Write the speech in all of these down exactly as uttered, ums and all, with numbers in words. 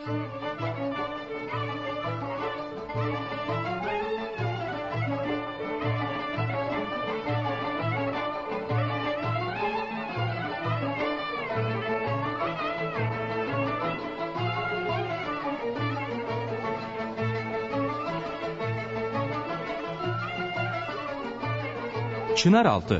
Çınaraltı.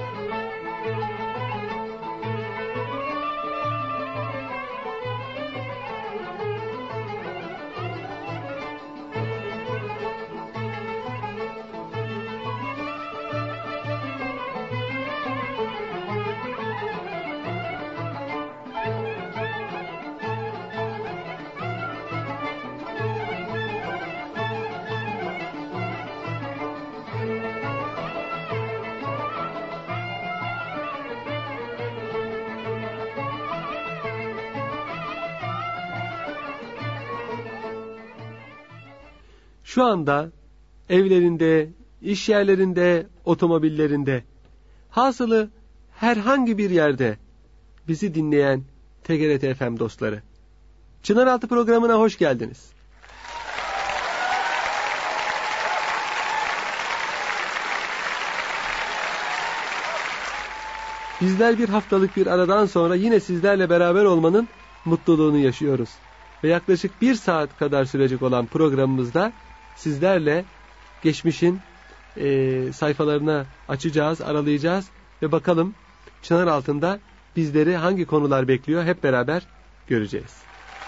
Şu anda evlerinde, iş yerlerinde, otomobillerinde, hasılı herhangi bir yerde bizi dinleyen T G R T F M dostları, Çınaraltı programına hoş geldiniz. Bizler bir haftalık bir aradan sonra yine sizlerle beraber olmanın mutluluğunu yaşıyoruz. Ve yaklaşık bir saat kadar sürecek olan programımızda sizlerle geçmişin e, sayfalarını açacağız, aralayacağız ve bakalım Çınaraltı'nda bizleri hangi konular bekliyor hep beraber göreceğiz.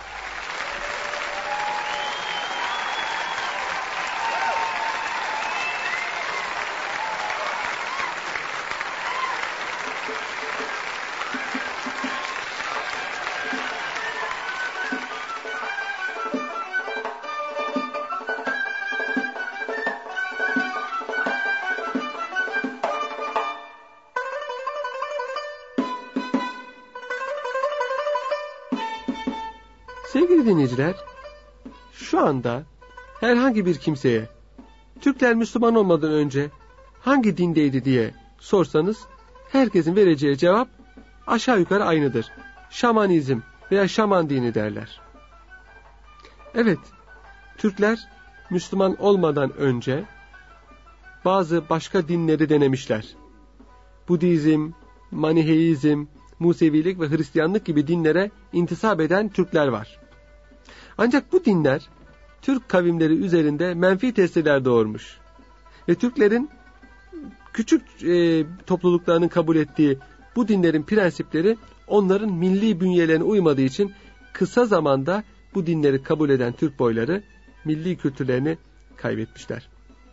Sevgili dinleyiciler, şu anda herhangi bir kimseye Türkler Müslüman olmadan önce hangi dindeydi diye sorsanız herkesin vereceği cevap aşağı yukarı aynıdır. Şamanizm veya Şaman dini derler. Evet, Türkler Müslüman olmadan önce bazı başka dinleri denemişler. Budizm, Maniheizm, Musevilik ve Hristiyanlık gibi dinlere intisap eden Türkler var. Ancak bu dinler Türk kavimleri üzerinde menfi tesirler doğurmuş. Ve Türklerin küçük e, topluluklarının kabul ettiği bu dinlerin prensipleri onların milli bünyelerine uymadığı için kısa zamanda bu dinleri kabul eden Türk boyları milli kültürlerini kaybetmişler.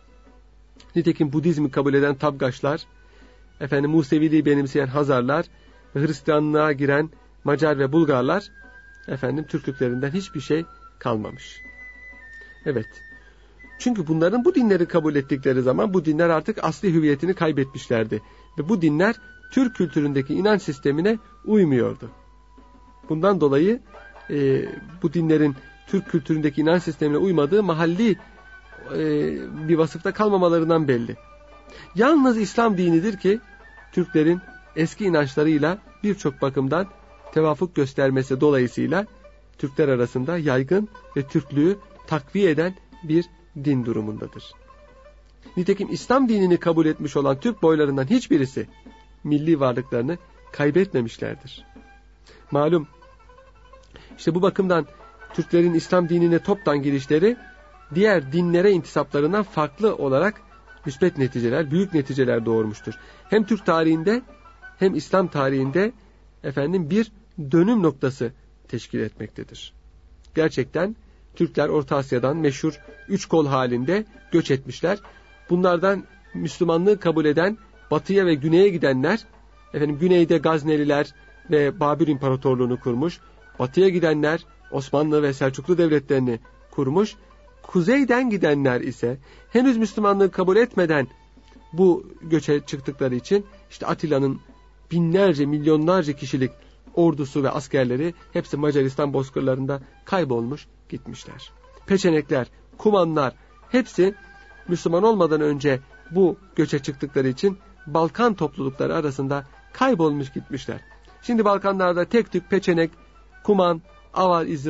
Nitekim Budizmi kabul eden Tabgaçlar, efendim Museviliği benimseyen Hazarlar ve Hristiyanlığa giren Macar ve Bulgarlar, efendim Türklüklerinden hiçbir şey kalmamış. Evet. Çünkü bunların bu dinleri kabul ettikleri zaman bu dinler artık asli hüviyetini kaybetmişlerdi. Ve bu dinler Türk kültüründeki inanç sistemine uymuyordu. Bundan dolayı e, bu dinlerin Türk kültüründeki inanç sistemine uymadığı mahalli e, bir vasıfta kalmamalarından belli. Yalnız İslam dinidir ki Türklerin eski inançlarıyla birçok bakımdan tevafuk göstermesi dolayısıyla Türkler arasında yaygın ve Türklüğü takviye eden bir din durumundadır. Nitekim İslam dinini kabul etmiş olan Türk boylarından hiçbirisi milli varlıklarını kaybetmemişlerdir. Malum, işte bu bakımdan Türklerin İslam dinine toptan girişleri diğer dinlere intisaplarından farklı olarak müsbet neticeler, büyük neticeler doğurmuştur. Hem Türk tarihinde hem İslam tarihinde efendim bir dönüm noktası teşkil etmektedir. Gerçekten Türkler Orta Asya'dan meşhur üç kol halinde göç etmişler. Bunlardan Müslümanlığı kabul eden batıya ve güneye gidenler, efendim güneyde Gazneliler ve Babür İmparatorluğunu kurmuş. Batıya gidenler Osmanlı ve Selçuklu devletlerini kurmuş. Kuzeyden gidenler ise henüz Müslümanlığı kabul etmeden bu göçe çıktıkları için işte Atilla'nın binlerce, milyonlarca kişilik ordusu ve askerleri hepsi Macaristan bozkırlarında kaybolmuş gitmişler. Peçenekler, Kumanlar hepsi Müslüman olmadan önce bu göçe çıktıkları için Balkan toplulukları arasında kaybolmuş gitmişler. Şimdi Balkanlarda tek tük Peçenek, Kuman, Avar izi var.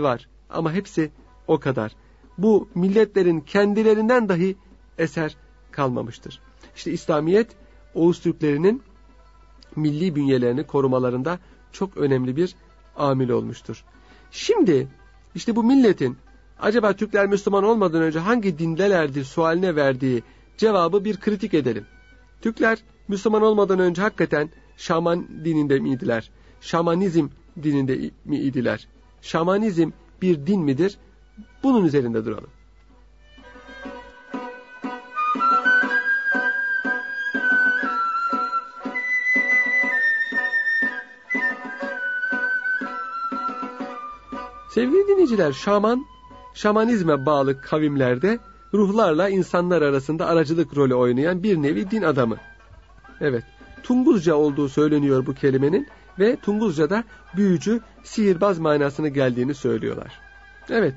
Ama hepsi o kadar. Bu milletlerin kendilerinden dahi eser kalmamıştır. İşte İslamiyet, Oğuz Türklerinin milli bünyelerini korumalarında çok önemli bir amil olmuştur. Şimdi işte bu milletin acaba Türkler Müslüman olmadan önce hangi dindelerdi sualine verdiği cevabı bir kritik edelim. Türkler Müslüman olmadan önce hakikaten Şaman dininde miydiler? Şamanizm dininde mi idiler? Şamanizm bir din midir? Bunun üzerinde duralım. Sevgili dinleyiciler, şaman, şamanizme bağlı kavimlerde ruhlarla insanlar arasında aracılık rolü oynayan bir nevi din adamı. Evet, Tunguzca olduğu söyleniyor bu kelimenin ve Tunguzca'da büyücü, sihirbaz manasını geldiğini söylüyorlar. Evet,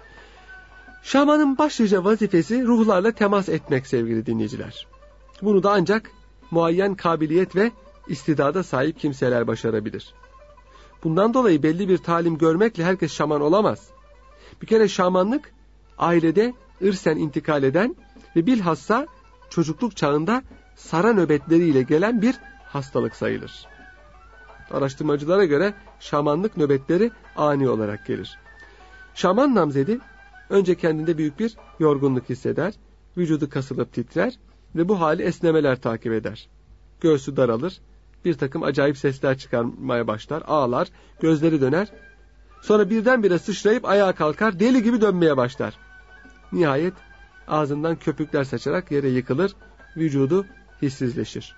şamanın başlıca vazifesi ruhlarla temas etmek sevgili dinleyiciler. Bunu da ancak muayyen kabiliyet ve istidada sahip kimseler başarabilir. Bundan dolayı belli bir talim görmekle herkes şaman olamaz. Bir kere şamanlık ailede ırsen intikal eden ve bilhassa çocukluk çağında sara nöbetleriyle gelen bir hastalık sayılır. Araştırmacılara göre şamanlık nöbetleri ani olarak gelir. Şaman namzedi önce kendinde büyük bir yorgunluk hisseder, vücudu kasılıp titrer ve bu hali esnemeler takip eder. Göğsü daralır, bir takım acayip sesler çıkarmaya başlar, ağlar, gözleri döner. Sonra birdenbire sıçrayıp ayağa kalkar, deli gibi dönmeye başlar. Nihayet ağzından köpükler saçarak yere yıkılır, vücudu hissizleşir.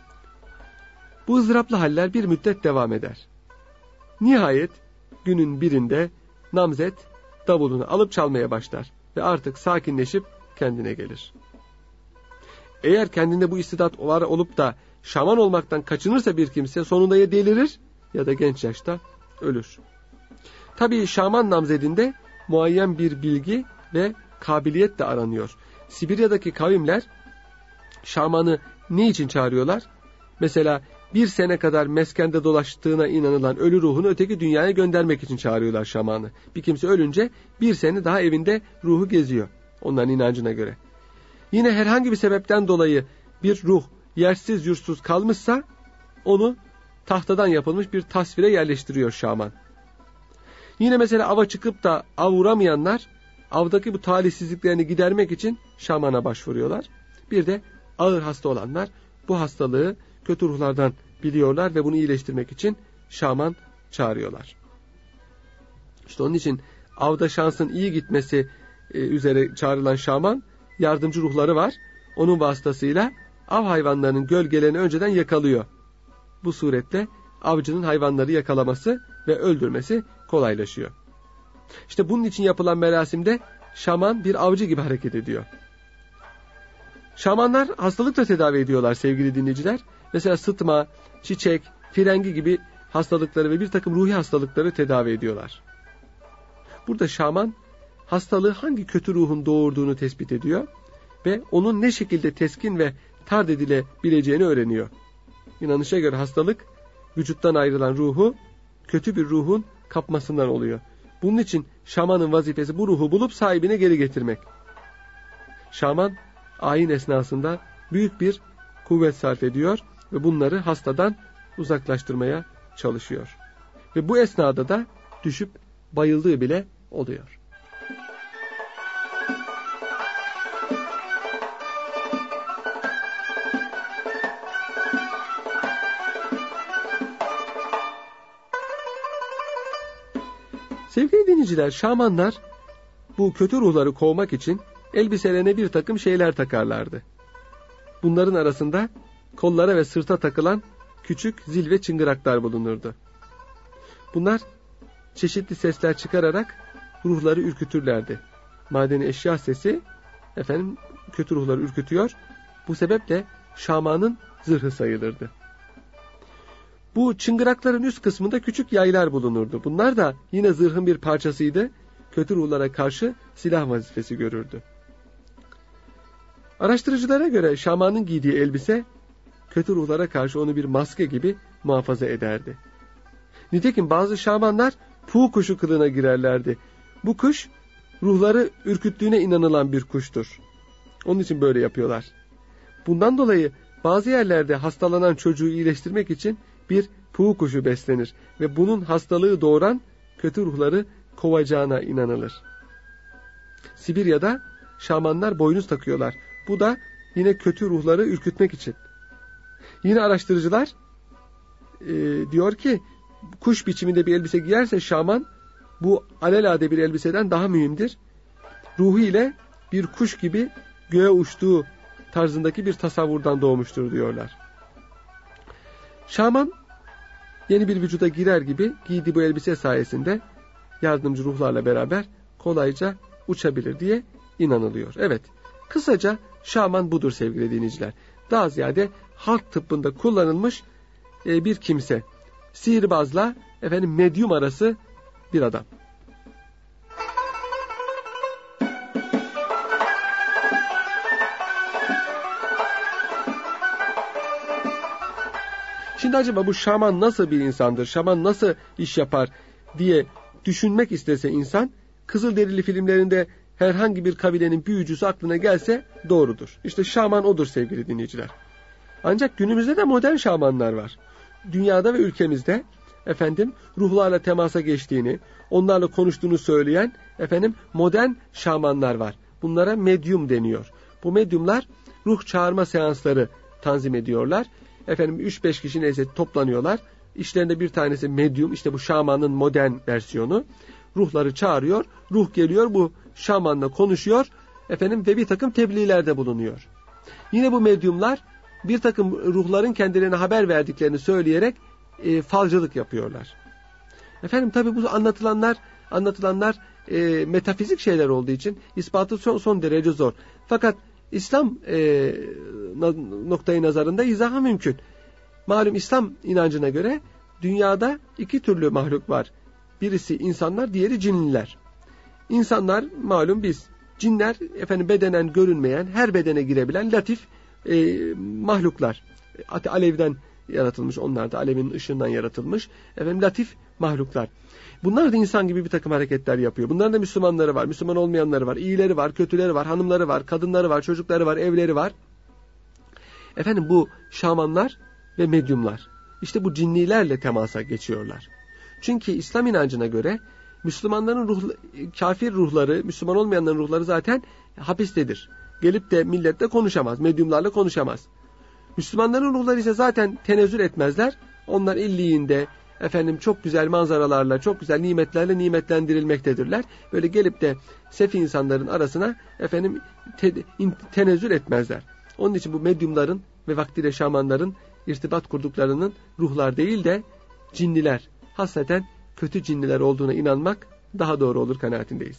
Bu ızdıraplı haller bir müddet devam eder. Nihayet günün birinde namzet davulunu alıp çalmaya başlar ve artık sakinleşip kendine gelir. Eğer kendinde bu istidat var olup da şaman olmaktan kaçınırsa bir kimse sonunda ya delirir ya da genç yaşta ölür. Tabii şaman namzedinde muayyen bir bilgi ve kabiliyet de aranıyor. Sibirya'daki kavimler şamanı ne için çağırıyorlar? Mesela bir sene kadar meskende dolaştığına inanılan ölü ruhunu öteki dünyaya göndermek için çağırıyorlar şamanı. Bir kimse ölünce bir sene daha evinde ruhu geziyor onların inancına göre. Yine herhangi bir sebepten dolayı bir ruh yersiz yursuz kalmışsa onu tahtadan yapılmış bir tasvire yerleştiriyor şaman. Yine mesela ava çıkıp da av vuramayanlar avdaki bu talihsizliklerini gidermek için şamana başvuruyorlar. Bir de ağır hasta olanlar bu hastalığı kötü ruhlardan biliyorlar ve bunu iyileştirmek için şaman çağırıyorlar. İşte onun için avda şansın iyi gitmesi üzere çağrılan şaman yardımcı ruhları var. Onun vasıtasıyla av hayvanlarının gölgelerini önceden yakalıyor. Bu suretle avcının hayvanları yakalaması ve öldürmesi kolaylaşıyor. İşte bunun için yapılan merasimde şaman bir avcı gibi hareket ediyor. Şamanlar hastalık da tedavi ediyorlar sevgili dinleyiciler. Mesela sıtma, çiçek, frengi gibi hastalıkları ve bir takım ruhi hastalıkları tedavi ediyorlar. Burada şaman hastalığı hangi kötü ruhun doğurduğunu tespit ediyor ve onun ne şekilde teskin ve tard edilebileceğini öğreniyor. İnanışa göre hastalık vücuttan ayrılan ruhu kötü bir ruhun kapmasından oluyor. Bunun için şamanın vazifesi bu ruhu bulup sahibine geri getirmek. Şaman ayin esnasında büyük bir kuvvet sarf ediyor ve bunları hastadan uzaklaştırmaya çalışıyor. Ve bu esnada da düşüp bayıldığı bile oluyor. Sevgili dinleyiciler, şamanlar bu kötü ruhları kovmak için elbiselerine bir takım şeyler takarlardı. Bunların arasında kollara ve sırta takılan küçük zil ve çıngıraklar bulunurdu. Bunlar çeşitli sesler çıkararak ruhları ürkütürlerdi. Madeni eşya sesi efendim kötü ruhları ürkütüyor. Bu sebeple şamanın zırhı sayılırdı. Bu çıngırakların üst kısmında küçük yaylar bulunurdu. Bunlar da yine zırhın bir parçasıydı. Kötü ruhlara karşı silah vazifesi görürdü. Araştırıcılara göre şamanın giydiği elbise kötü ruhlara karşı onu bir maske gibi muhafaza ederdi. Nitekim bazı şamanlar puğ kuşu kılığına girerlerdi. Bu kuş ruhları ürküttüğüne inanılan bir kuştur. Onun için böyle yapıyorlar. Bundan dolayı bazı yerlerde hastalanan çocuğu iyileştirmek için bir puğu kuşu beslenir ve bunun hastalığı doğuran kötü ruhları kovacağına inanılır. Sibirya'da şamanlar boynuz takıyorlar. Bu da yine kötü ruhları ürkütmek için. Yine araştırıcılar e, diyor ki kuş biçiminde bir elbise giyerse şaman bu alelade bir elbiseden daha mühimdir. Ruhu ile bir kuş gibi göğe uçtuğu tarzındaki bir tasavvurdan doğmuştur diyorlar. Şaman yeni bir vücuda girer gibi giydiği bu elbise sayesinde yardımcı ruhlarla beraber kolayca uçabilir diye inanılıyor. Evet, kısaca şaman budur sevgili dinleyiciler. Daha ziyade halk tıbbında kullanılmış e, bir kimse. Sihirbazla efendim medyum arası bir adam. Şimdi acaba bu şaman nasıl bir insandır? Şaman nasıl iş yapar diye düşünmek istese insan, Kızılderili filmlerinde herhangi bir kabilenin büyücüsü aklına gelse doğrudur. İşte şaman odur sevgili dinleyiciler. Ancak günümüzde de modern şamanlar var. Dünyada ve ülkemizde efendim ruhlarla temasa geçtiğini, onlarla konuştuğunu söyleyen efendim modern şamanlar var. Bunlara medyum deniyor. Bu medyumlar ruh çağırma seansları tanzim ediyorlar. Efendim üç beş kişi neyse toplanıyorlar. İşlerinde bir tanesi medyum, işte bu şamanın modern versiyonu. Ruhları çağırıyor, ruh geliyor, bu şamanla konuşuyor efendim ve bir takım tebliğlerde bulunuyor. Yine bu medyumlar bir takım ruhların kendilerine haber verdiklerini söyleyerek e, falcılık yapıyorlar. Efendim tabi bu anlatılanlar anlatılanlar e, metafizik şeyler olduğu için ispatı son, son derece zor. Fakat İslam e, noktayı nazarında izahı mümkün. Malum İslam inancına göre dünyada iki türlü mahluk var. Birisi insanlar, diğeri cinliler. İnsanlar malum biz, cinler efendim bedenen görünmeyen, her bedene girebilen latif e, mahluklar. Alevden yaratılmış, onlar da alevin ışığından yaratılmış efendim latif mahluklar. Bunlar da insan gibi bir takım hareketler yapıyor. Bunların da Müslümanları var, Müslüman olmayanları var, iyileri var, kötüleri var, hanımları var, kadınları var, çocukları var, evleri var. Efendim bu şamanlar ve medyumlar işte bu cinnilerle temasa geçiyorlar. Çünkü İslam inancına göre Müslümanların ruh, kafir ruhları, Müslüman olmayanların ruhları zaten hapistedir. Gelip de milletle konuşamaz, medyumlarla konuşamaz. Müslümanların ruhları ise zaten tenezzül etmezler. Onlar illiğinde efendim çok güzel manzaralarla, çok güzel nimetlerle nimetlendirilmektedirler. Böyle gelip de sefi insanların arasına efendim te, in, tenezzül etmezler. Onun için bu medyumların ve vaktiyle şamanların irtibat kurduklarının ruhlar değil de cinniler, hasreten kötü cinniler olduğuna inanmak daha doğru olur kanaatindeyiz.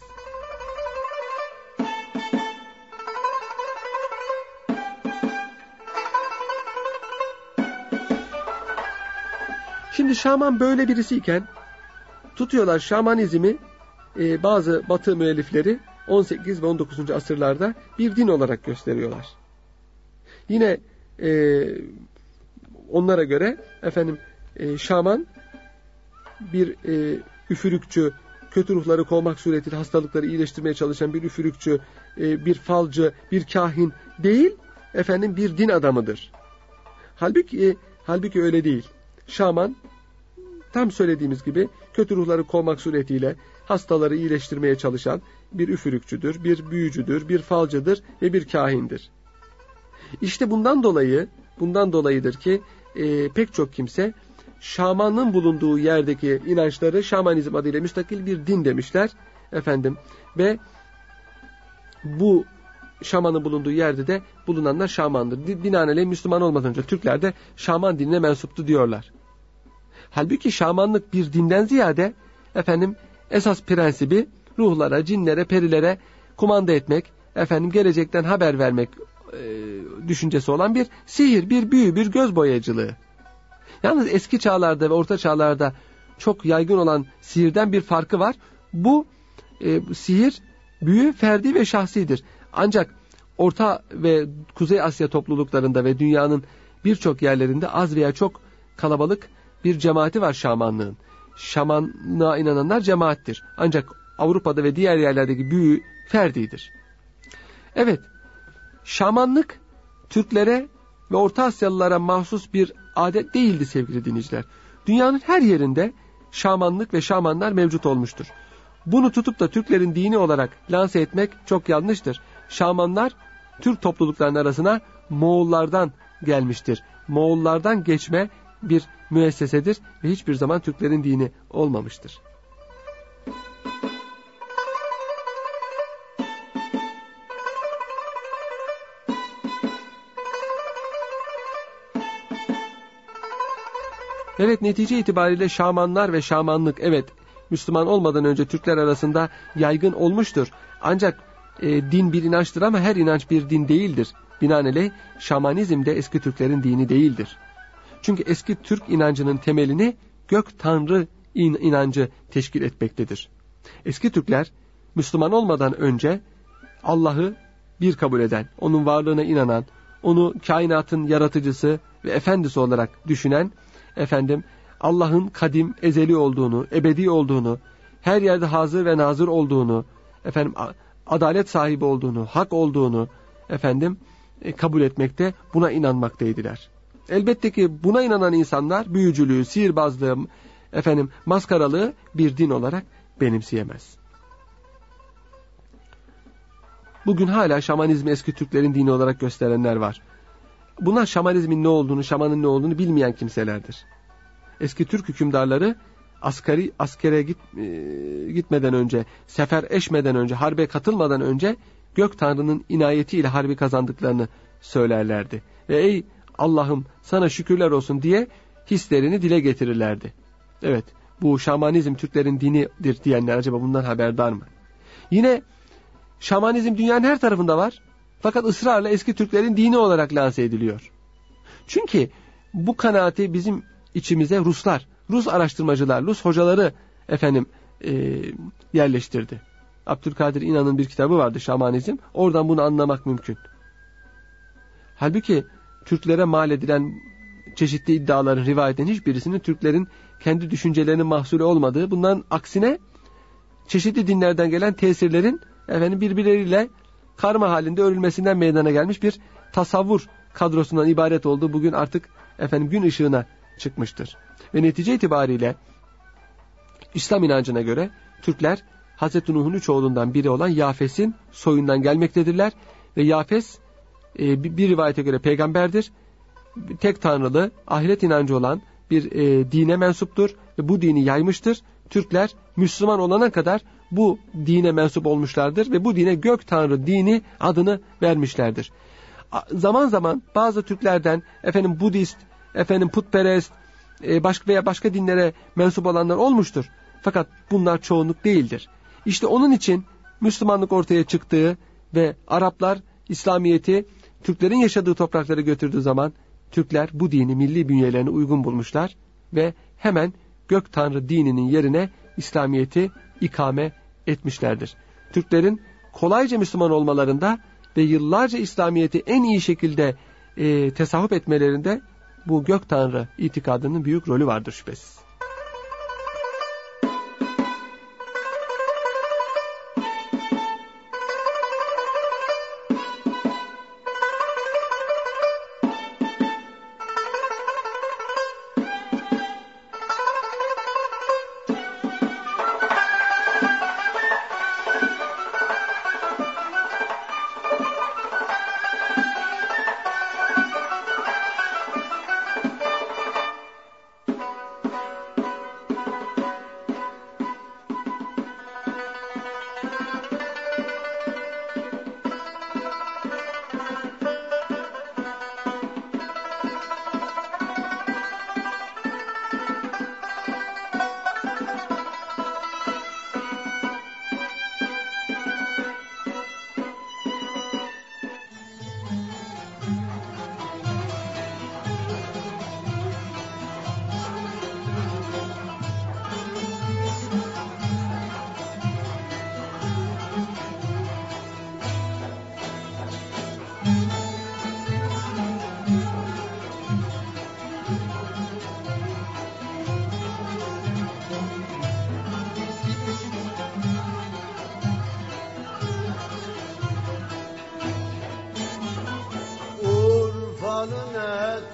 Şimdi şaman böyle birisiyken tutuyorlar şamanizmi e, bazı batı müellifleri on sekiz ve on dokuzuncu asırlarda bir din olarak gösteriyorlar. Yine e, onlara göre efendim e, şaman bir e, üfürükçü, kötü ruhları kovmak suretiyle hastalıkları iyileştirmeye çalışan bir üfürükçü, e, bir falcı, bir kahin değil, efendim bir din adamıdır. Halbuki e, halbuki öyle değil. Şaman tam söylediğimiz gibi kötü ruhları kovmak suretiyle hastaları iyileştirmeye çalışan bir üfürükçüdür, bir büyücüdür, bir falcıdır ve bir kahindir. İşte bundan dolayı, bundan dolayıdır ki e, pek çok kimse şamanın bulunduğu yerdeki inançları şamanizm adıyla müstakil bir din demişler efendim ve bu şamanın bulunduğu yerde de bulunanlar şamandır. Binaenaleyh Müslüman olmadan önce Türkler de şaman dinine mensuptu diyorlar. Halbuki şamanlık bir dinden ziyade efendim esas prensibi ruhlara, cinlere, perilere kumanda etmek, efendim gelecekten haber vermek e, düşüncesi olan bir sihir, bir büyü, bir göz boyacılığı. Yalnız eski çağlarda ve orta çağlarda çok yaygın olan sihirden bir farkı var. Bu e, sihir, büyü ferdi ve şahsidir. Ancak Orta ve Kuzey Asya topluluklarında ve dünyanın birçok yerlerinde az veya çok kalabalık bir cemaati var şamanlığın. Şamanlığa inananlar cemaattir. Ancak Avrupa'da ve diğer yerlerdeki büyü ferdidir. Evet, şamanlık Türklere ve Orta Asyalılara mahsus bir adet değildi sevgili dinleyiciler. Dünyanın her yerinde şamanlık ve şamanlar mevcut olmuştur. Bunu tutup da Türklerin dini olarak lanse etmek çok yanlıştır. Şamanlar Türk topluluklarının arasına Moğollardan gelmiştir. Moğollardan geçme bir müessesedir ve hiçbir zaman Türklerin dini olmamıştır. Evet, netice itibariyle şamanlar ve şamanlık evet Müslüman olmadan önce Türkler arasında yaygın olmuştur. Ancak e, din bir inançtır ama her inanç bir din değildir. Binaenaleyh şamanizm de eski Türklerin dini değildir. Çünkü eski Türk inancının temelini gök tanrı in inancı teşkil etmektedir. Eski Türkler Müslüman olmadan önce Allah'ı bir kabul eden, onun varlığına inanan, onu kainatın yaratıcısı ve efendisi olarak düşünen, efendim Allah'ın kadim, ezeli olduğunu, ebedi olduğunu, her yerde hazır ve nazır olduğunu, efendim adalet sahibi olduğunu, hak olduğunu efendim e, kabul etmekte, buna inanmaktaydılar. Elbette ki buna inanan insanlar büyücülüğü, sihirbazlığı, efendim maskaralığı bir din olarak benimseyemez. Bugün hala şamanizmi eski Türklerin dini olarak gösterenler var. Bunlar şamanizmin ne olduğunu, şamanın ne olduğunu bilmeyen kimselerdir. Eski Türk hükümdarları askeri askere git, e, gitmeden önce, sefer eşmeden önce, harbe katılmadan önce gök tanrının inayetiyle harbi kazandıklarını söylerlerdi. Ve ey Allah'ım sana şükürler olsun diye hislerini dile getirirlerdi. Evet, bu şamanizm Türklerin dinidir diyenler acaba bundan haberdar mı? Yine şamanizm dünyanın her tarafında var. Fakat ısrarla eski Türklerin dini olarak lanse ediliyor. Çünkü bu kanaati bizim içimize Ruslar, Rus araştırmacılar, Rus hocaları efendim e, yerleştirdi. Abdülkadir İnan'ın bir kitabı vardı, Şamanizm. Oradan bunu anlamak mümkün. Halbuki Türklere mal edilen çeşitli iddiaların, rivayetlerin hiçbirisinin Türklerin kendi düşüncelerinin mahsulü olmadığı, bundan aksine çeşitli dinlerden gelen tesirlerin efendim birbirleriyle karma halinde örülmesinden meydana gelmiş bir tasavvur kadrosundan ibaret olduğu bugün artık efendim gün ışığına çıkmıştır. Ve netice itibariyle İslam inancına göre Türkler Hazreti Nuh'un üç oğlundan biri olan Yafes'in soyundan gelmektedirler ve Yafes e, bir, bir rivayete göre peygamberdir. Tek tanrılı, ahiret inancı olan bir e, dine mensuptur ve bu dini yaymıştır. Türkler Müslüman olana kadar bu dine mensup olmuşlardır ve bu dine gök tanrı dini adını vermişlerdir. Zaman zaman bazı Türklerden efendim Budist, efendim putperest, e, başka veya başka dinlere mensup olanlar olmuştur. Fakat bunlar çoğunluk değildir. İşte onun için Müslümanlık ortaya çıktığı ve Araplar İslamiyet'i Türklerin yaşadığı topraklara götürdüğü zaman Türkler bu dini milli bünyelerine uygun bulmuşlar ve hemen gök tanrı dininin yerine İslamiyet'i ikame etmişlerdir. Türklerin kolayca Müslüman olmalarında ve yıllarca İslamiyet'i en iyi şekilde e, tesahüp etmelerinde bu gök tanrı itikadının büyük rolü vardır şüphesiz.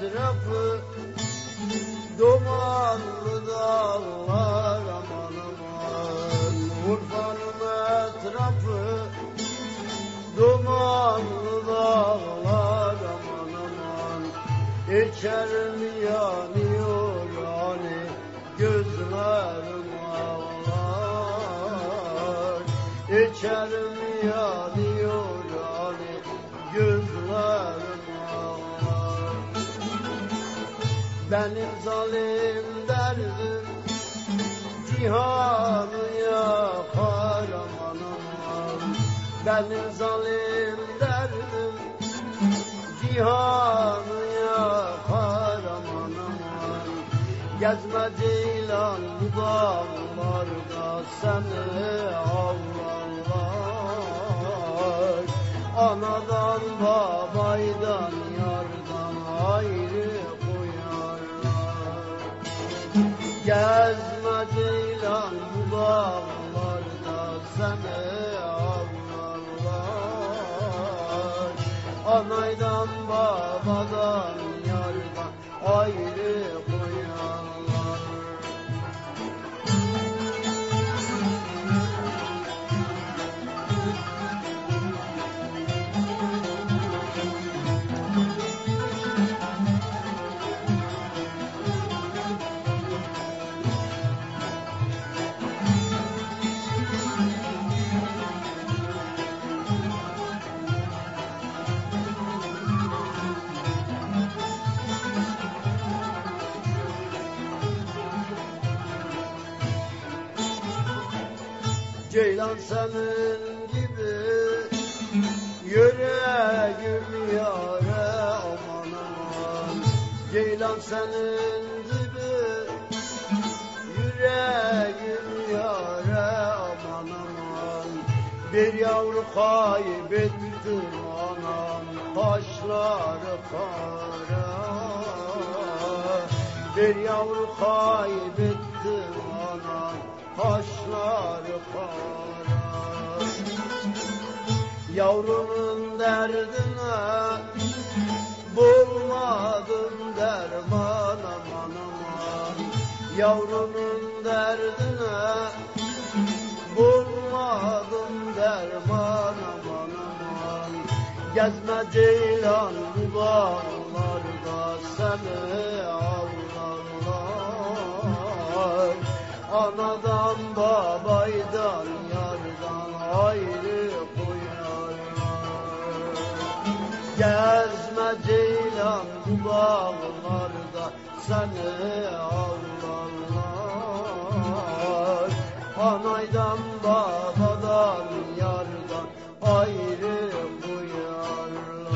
etrafı dumanlı dağlar aman aman. Urfa'nın etrafı dumanlı dağlar aman aman. İçerim yanıyor hani gözlerim ağlar. İçerim yanıyor hani gözlerim ağlar. Benim zalim derdim cihanı yakar aman aman. Benim zalim derdim cihanı yakar aman aman. Gezme ceylan bu dağlarda seni avlarlar. Anadan babaydan yardan ayrı koyarlar. Gezme ceylan bu dağlarda seni avlarlar. Anaydan babadan yardan ayrı koyarlar. Ceylan senin gibi yüreğim yâre aman aman. Ceylan senin gibi yüreğim yâre aman aman. Bir yavru kaybettim anam kaşları kara. Bir yavru kaybettim anam kaşları kara. Yavrunun derdine bulmadım derman aman aman. Yavrunun derdine bulmadım derman aman aman. Gezme ceylan bu dağlarda seni avlarlar. Anadan babaydan yardan ayrı koyarlar. Gezme ceylan bu dağlarda seni avlarlar. Anaydan babadan yardan ayrı koyarlar.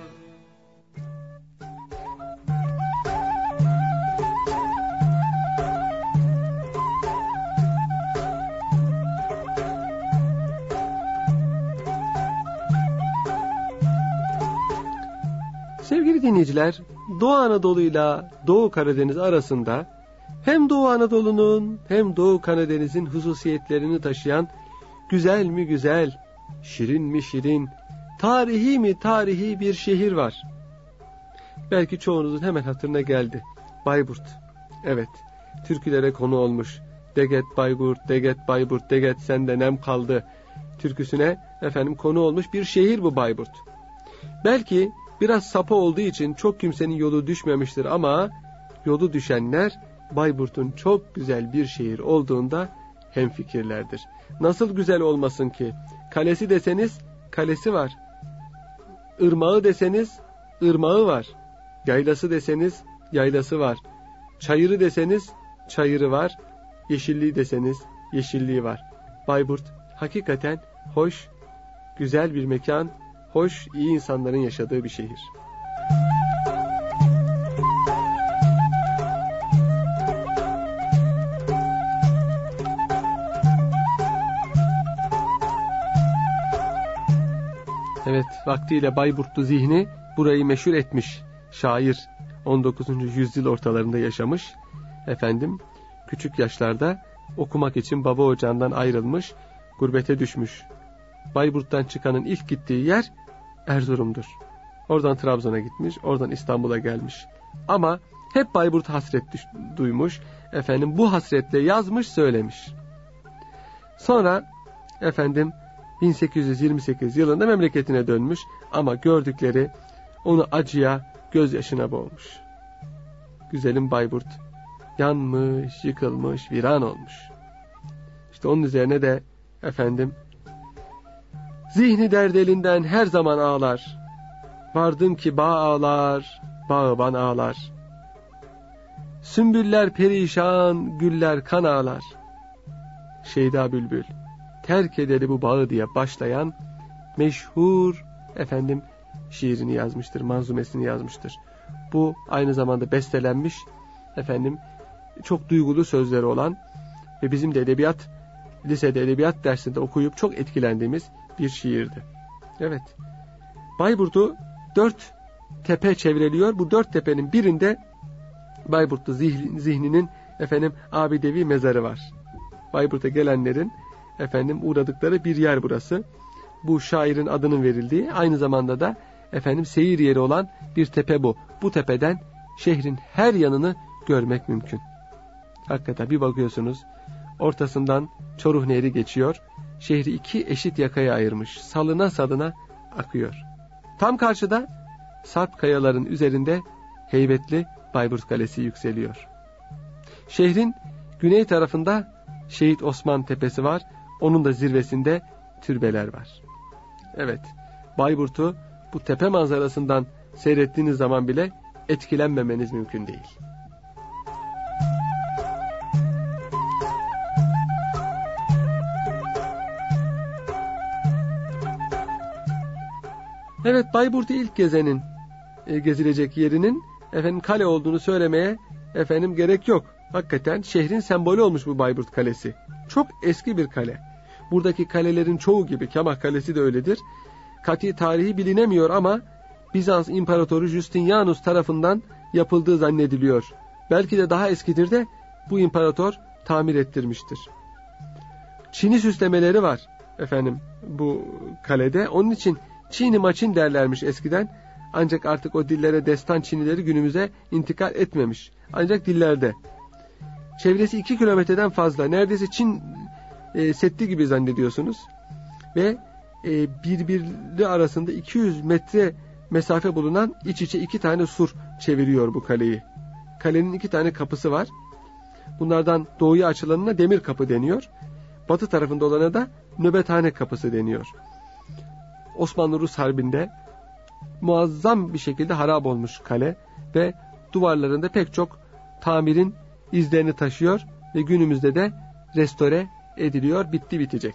Sevgili dinleyiciler, Doğu Anadolu ile Doğu Karadeniz arasında hem Doğu Anadolu'nun hem Doğu Karadeniz'in hususiyetlerini taşıyan güzel mi güzel, şirin mi şirin, tarihi mi tarihi bir şehir var. Belki çoğunuzun hemen hatırına geldi. Bayburt. Evet, türkülere konu olmuş. Deget Bayburt, Deget Bayburt, Deget sende nem kaldı türküsüne efendim konu olmuş bir şehir bu Bayburt. Belki biraz sapa olduğu için çok kimsenin yolu düşmemiştir ama yolu düşenler Bayburt'un çok güzel bir şehir olduğunda hemfikirlerdir. Nasıl güzel olmasın ki? Kalesi deseniz kalesi var. Irmağı deseniz ırmağı var. Yaylası deseniz yaylası var. Çayırı deseniz çayırı var. Yeşilliği deseniz yeşilliği var. Bayburt hakikaten hoş, güzel bir mekan, hoş, iyi insanların yaşadığı bir şehir. Evet, vaktiyle Bayburtlu zihni burayı meşhur etmiş şair. on dokuzuncu yüzyıl ortalarında yaşamış. Efendim, küçük yaşlarda okumak için baba ocağından ayrılmış, gurbete düşmüş. Bayburt'tan çıkanın ilk gittiği yer Erzurum'dur. Oradan Trabzon'a gitmiş, oradan İstanbul'a gelmiş. Ama hep Bayburt hasret duymuş. Efendim bu hasretle yazmış, söylemiş. Sonra efendim bin sekiz yüz yirmi sekiz yılında memleketine dönmüş ama gördükleri onu acıya, gözyaşına boğmuş. Güzelim Bayburt yanmış, yıkılmış, viran olmuş. İşte onun üzerine de efendim zihni derd elinden her zaman ağlar. Vardım ki bağ ağlar, bağban ağlar. Sümbüller perişan, güller kan ağlar. Şeyda Bülbül terk edeli bu bağı diye başlayan meşhur efendim şiirini yazmıştır, manzumesini yazmıştır. Bu aynı zamanda bestelenmiş efendim çok duygulu sözleri olan ve bizim de edebiyat lisede edebiyat dersinde okuyup çok etkilendiğimiz bir şiirdi. Evet. Bayburt'u dört tepe çevreliyor. Bu dört tepenin birinde Bayburtlu zihninin efendim abidevi mezarı var. Bayburt'a gelenlerin efendim uğradıkları bir yer burası. Bu şairin adının verildiği, aynı zamanda da efendim seyir yeri olan bir tepe bu. Bu tepeden şehrin her yanını görmek mümkün. Hakikaten bir bakıyorsunuz, ortasından Çoruh Nehri geçiyor. Şehri iki eşit yakaya ayırmış. Salına salına akıyor. Tam karşıda sarp kayaların üzerinde heybetli Bayburt Kalesi yükseliyor. Şehrin güney tarafında Şehit Osman Tepesi var. Onun da zirvesinde türbeler var. Evet, Bayburt'u bu tepe manzarasından seyrettiğiniz zaman bile etkilenmemeniz mümkün değil. Evet, Bayburt'u ilk gezenin, e, gezilecek yerinin efendim kale olduğunu söylemeye efendim gerek yok. Hakikaten şehrin sembolü olmuş bu Bayburt Kalesi. Çok eski bir kale. Buradaki kalelerin çoğu gibi Kemah Kalesi de öyledir. Kati tarihi bilinemiyor ama Bizans İmparatoru Justinianus tarafından yapıldığı zannediliyor. Belki de daha eskidir de bu imparator tamir ettirmiştir. Çini süslemeleri var efendim bu kalede. Onun için Çini maçin derlermiş eskiden. Ancak artık o dillere destan Çinileri günümüze intikal etmemiş. Ancak dillerde. Çevresi iki kilometreden fazla. Neredeyse Çin e, Seddi gibi zannediyorsunuz. Ve e, birbiri arasında iki yüz metre mesafe bulunan iç içe iki tane sur çeviriyor bu kaleyi. Kalenin iki tane kapısı var. Bunlardan doğuya açılanına Demir Kapı deniyor. Batı tarafında olana da Nöbethane Kapısı deniyor. Osmanlı-Rus Harbi'nde muazzam bir şekilde harap olmuş kale ve duvarlarında pek çok tamirin izlerini taşıyor ve günümüzde de restore ediliyor, bitti bitecek.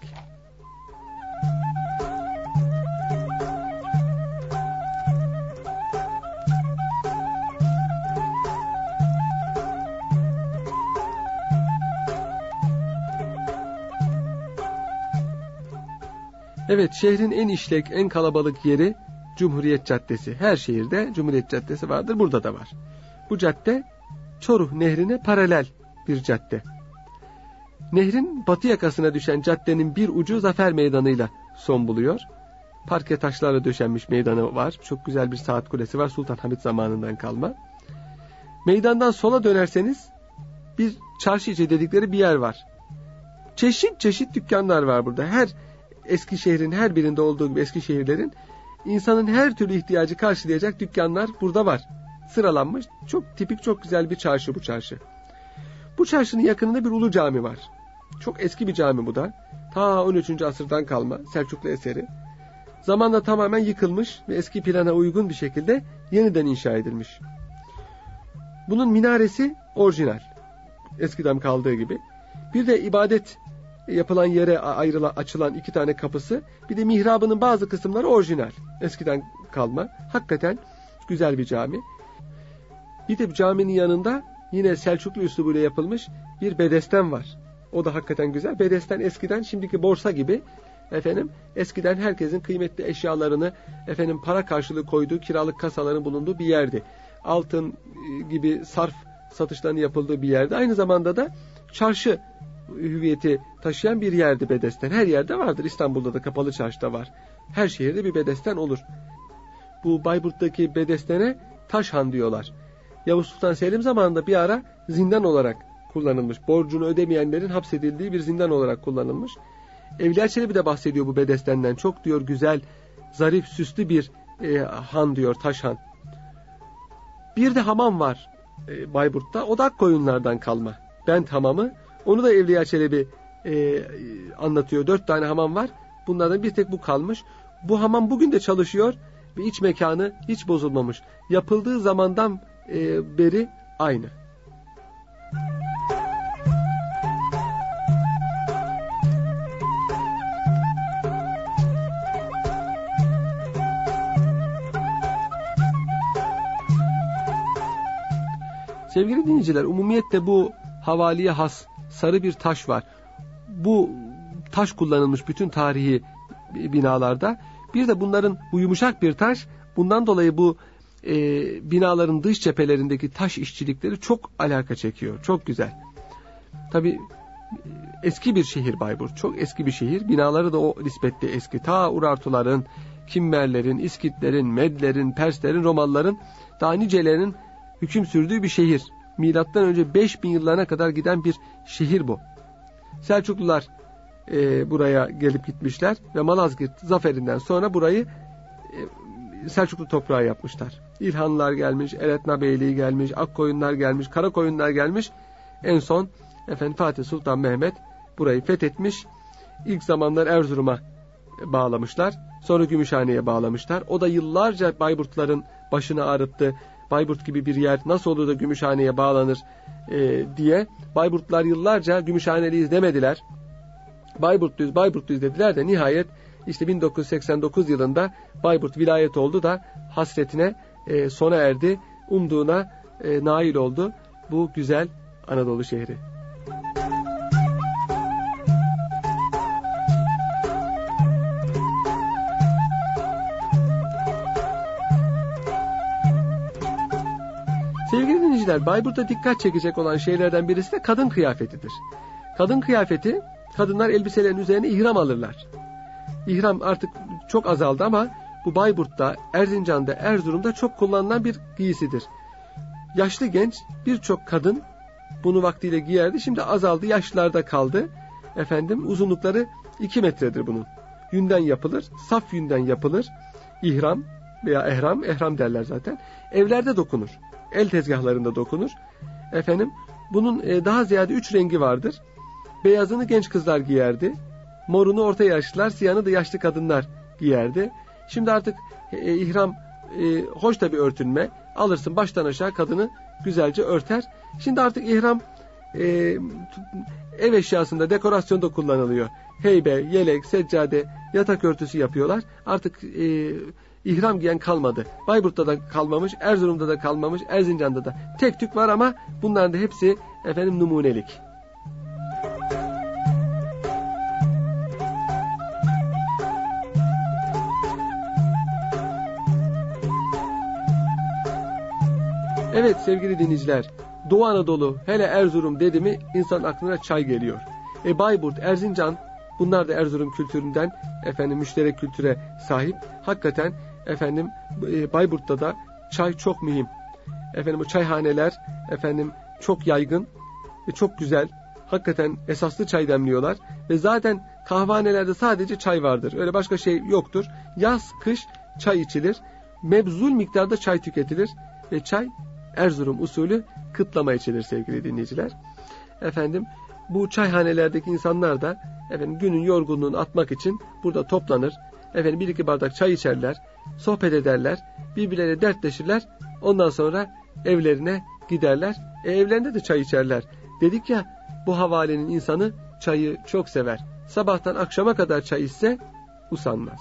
Evet, şehrin en işlek, en kalabalık yeri Cumhuriyet Caddesi. Her şehirde Cumhuriyet Caddesi vardır, burada da var. Bu cadde Çoruh Nehri'ne paralel bir cadde. Nehrin batı yakasına düşen caddenin bir ucu Zafer Meydanı'yla son buluyor. Parke taşlarla döşenmiş meydanı var. Çok güzel bir saat kulesi var, Sultan Hamit zamanından kalma. Meydandan sola dönerseniz bir çarşı içi dedikleri bir yer var. Çeşit çeşit dükkanlar var burada. Her eski şehrin her birinde olduğu gibi eski şehirlerin insanın her türlü ihtiyacı karşılayacak dükkanlar burada var. Sıralanmış. Çok tipik, çok güzel bir çarşı bu çarşı. Bu çarşının yakınında bir ulu cami var. Çok eski bir cami bu da. Ta on üçüncü asırdan kalma Selçuklu eseri. Zamanla tamamen yıkılmış ve eski plana uygun bir şekilde yeniden inşa edilmiş. Bunun minaresi orijinal. Eskiden kaldığı gibi. Bir de ibadet yapılan yere ayrılan, açılan iki tane kapısı, bir de mihrabının bazı kısımları orijinal. Eskiden kalma. Hakikaten güzel bir cami. Bir de caminin yanında yine Selçuklu üslubuyla yapılmış bir bedesten var. O da hakikaten güzel. Bedesten eskiden şimdiki borsa gibi efendim eskiden herkesin kıymetli eşyalarını efendim para karşılığı koyduğu kiralık kasaların bulunduğu bir yerdi. Altın gibi sarf satışlarının yapıldığı bir yerde. Aynı zamanda da çarşı hüviyeti taşıyan bir yerdi bedesten. Her yerde vardır. İstanbul'da da kapalı çarşıda var. Her şehirde bir bedesten olur. Bu Bayburt'taki bedestene Taşhan diyorlar. Yavuz Sultan Selim zamanında bir ara zindan olarak kullanılmış. Borcunu ödemeyenlerin hapsedildiği bir zindan olarak kullanılmış. Evliya Çelebi de bahsediyor bu bedestenden. Çok diyor güzel, zarif, süslü bir e, han diyor, taş han. Bir de hamam var e, Bayburt'ta. O da Akkoyunlardan kalma. Bent hamamı. Onu da Evliya Çelebi e, anlatıyor. Dört tane hamam var. Bunlardan bir tek bu kalmış. Bu hamam bugün de çalışıyor ve iç mekanı hiç bozulmamış. Yapıldığı zamandan e, beri aynı. Sevgili dinleyiciler, umumiyette bu havaliye has sarı bir taş var. Bu taş kullanılmış bütün tarihi binalarda. Bir de bunların bu yumuşak bir taş. Bundan dolayı bu e, binaların dış cephelerindeki taş işçilikleri çok alaka çekiyor. Çok güzel. Tabii eski bir şehir Bayburt. Çok eski bir şehir. Binaları da o nispette eski. Ta Urartuların, Kimmerlerin, İskitlerin, Medlerin, Perslerin, Romalıların daha nicelerinin hüküm sürdüğü bir şehir. Milattan önce beş bin yıllarına kadar giden bir şehir bu. Selçuklular e, buraya gelip gitmişler ve Malazgirt zaferinden sonra burayı e, Selçuklu toprağı yapmışlar. İlhanlılar gelmiş, Eretna Beyliği gelmiş, Akkoyunlar gelmiş, Karakoyunlar gelmiş. En son efendim Fatih Sultan Mehmet burayı fethetmiş. İlk zamanlar Erzurum'a bağlamışlar. Sonra Gümüşhane'ye bağlamışlar. O da yıllarca Bayburtların başını ağrıttı. Bayburt gibi bir yer nasıl olur da Gümüşhane'ye bağlanır e, diye. Bayburtlar yıllarca Gümüşhaneliyiz demediler. Bayburtluyuz, Bayburtluyuz dediler de nihayet işte bin dokuz yüz seksen dokuz yılında Bayburt vilayet oldu da hasretine e, sona erdi. Umduğuna e, nail oldu bu güzel Anadolu şehri. Sevgili dinleyiciler, Bayburt'ta dikkat çekecek olan şeylerden birisi de kadın kıyafetidir. Kadın kıyafeti, kadınlar elbiselerin üzerine ihram alırlar. İhram artık çok azaldı ama bu Bayburt'ta, Erzincan'da, Erzurum'da çok kullanılan bir giysidir. Yaşlı genç birçok kadın bunu vaktiyle giyerdi. Şimdi azaldı, yaşlılarda kaldı. Efendim uzunlukları iki metredir bunun. Yünden yapılır, saf yünden yapılır. İhram veya ehram, ehram derler zaten. Evlerde dokunur. El tezgahlarında dokunur. Efendim bunun daha ziyade üç rengi vardır. Beyazını genç kızlar giyerdi. Morunu orta yaşlılar, siyahını da yaşlı kadınlar giyerdi. Şimdi artık e, ihram e, hoş da bir örtünme. Alırsın baştan aşağı kadını güzelce örter. Şimdi artık ihram e, ev eşyasında, dekorasyonda kullanılıyor. Heybe, yelek, seccade, yatak örtüsü yapıyorlar. Artık e, ihram giyen kalmadı. Bayburt'ta da kalmamış, Erzurum'da da kalmamış, Erzincan'da da. Tek tük var ama bunların da hepsi efendim numunelik. Evet sevgili dinleyiciler, Doğu Anadolu, hele Erzurum dedi mi insan aklına çay geliyor. E Bayburt, Erzincan, bunlar da Erzurum kültüründen efendim müşterek kültüre sahip. Hakikaten efendim e, Bayburt'ta da çay çok mühim. Efendim bu çayhaneler efendim çok yaygın ve çok güzel. Hakikaten esaslı çay demliyorlar ve zaten kahvehanelerde sadece çay vardır. Öyle başka şey yoktur. Yaz, kış çay içilir. Mebzul miktarda çay tüketilir ve çay Erzurum usulü kıtlama içilir sevgili dinleyiciler. Efendim bu çayhanelerdeki insanlar da efendim günün yorgunluğunu atmak için burada toplanır. Efendim bir iki bardak çay içerler, sohbet ederler, birbirleriyle dertleşirler. Ondan sonra evlerine giderler. E, evlerinde de çay içerler. Dedik ya bu havalenin insanı çayı çok sever. Sabahtan akşama kadar çay içse usanmaz.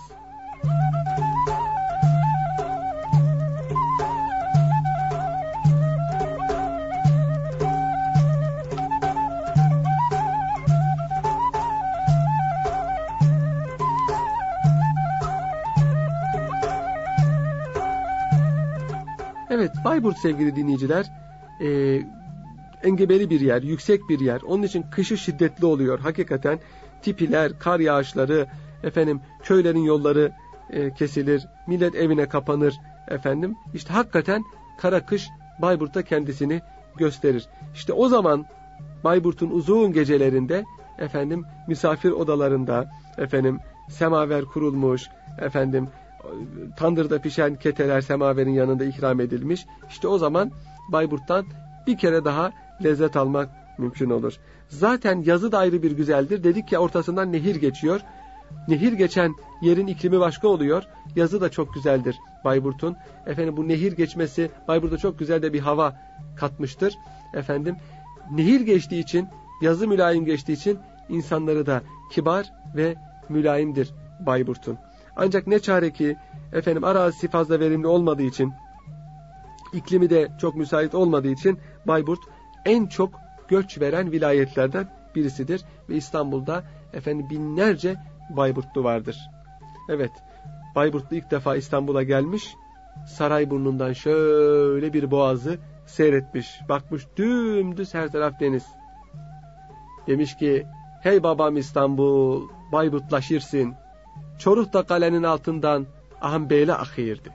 Evet, Bayburt sevgili dinleyiciler, e, engebeli bir yer, yüksek bir yer. Onun için kışı şiddetli oluyor. Hakikaten tipiler, kar yağışları, efendim köylerin yolları e, kesilir, millet evine kapanır. Efendim, işte hakikaten kara kış Bayburt'ta kendisini gösterir. İşte o zaman Bayburt'un uzun gecelerinde efendim misafir odalarında efendim semaver kurulmuş, efendim tandırda pişen keteler semaverin yanında ikram edilmiş. İşte o zaman Bayburt'tan bir kere daha lezzet almak mümkün olur. Zaten yazı da ayrı bir güzeldir. Dedik ya, ortasından nehir geçiyor. Nehir geçen yerin iklimi başka oluyor. Yazı da çok güzeldir Bayburt'un. Efendim bu nehir geçmesi Bayburt'a çok güzel de bir hava katmıştır. Efendim nehir geçtiği için, yazı mülayim geçtiği için insanları da kibar ve mülayimdir Bayburt'un. Ancak ne çare ki efendim arazisi fazla verimli olmadığı için, iklimi de çok müsait olmadığı için Bayburt en çok göç veren vilayetlerden birisidir ve İstanbul'da efendim binlerce Bayburtlu vardır. Evet, Bayburtlu ilk defa İstanbul'a gelmiş, Sarayburnu'ndan şöyle bir boğazı seyretmiş, bakmış dümdüz her taraf deniz. Demiş ki, hey babam İstanbul, Bayburtlaşırsın, Çoruh da kalenin altından aham beyle akıyırdı.